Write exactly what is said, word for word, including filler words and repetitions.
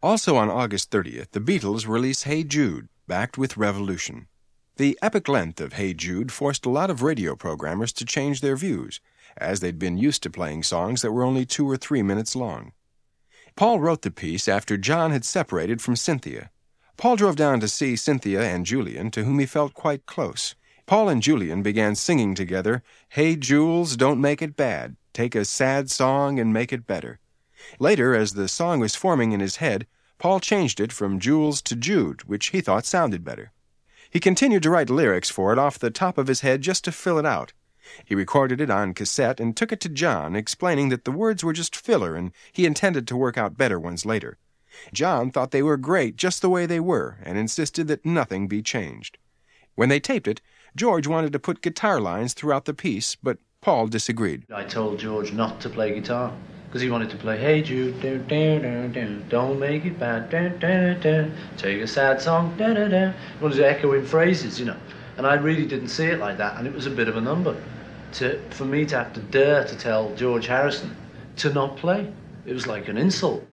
Also on August thirtieth, the Beatles release Hey Jude, backed with Revolution. The epic length of Hey Jude forced a lot of radio programmers to change their views, as they'd been used to playing songs that were only two or three minutes long. Paul wrote the piece after John had separated from Cynthia. Paul drove down to see Cynthia and Julian, to whom he felt quite close. Paul and Julian began singing together, "Hey Jules, don't make it bad. Take a sad song and make it better." Later, as the song was forming in his head, Paul changed it from Jules to Jude, which he thought sounded better. He continued to write lyrics for it off the top of his head just to fill it out. He recorded it on cassette and took it to John, explaining that the words were just filler and he intended to work out better ones later. John thought they were great just the way they were and insisted that nothing be changed. When they taped it, George wanted to put guitar lines throughout the piece, but Paul disagreed. I told George not to play guitar because he wanted to play "Hey Jude, do, do, do, do, don't make it bad, do, do, do, take a sad song, do, do, do." He wanted to echo in phrases, you know. And I really didn't see it like that, and it was a bit of a number to for me to have to dare to tell George Harrison to not play. It was like an insult.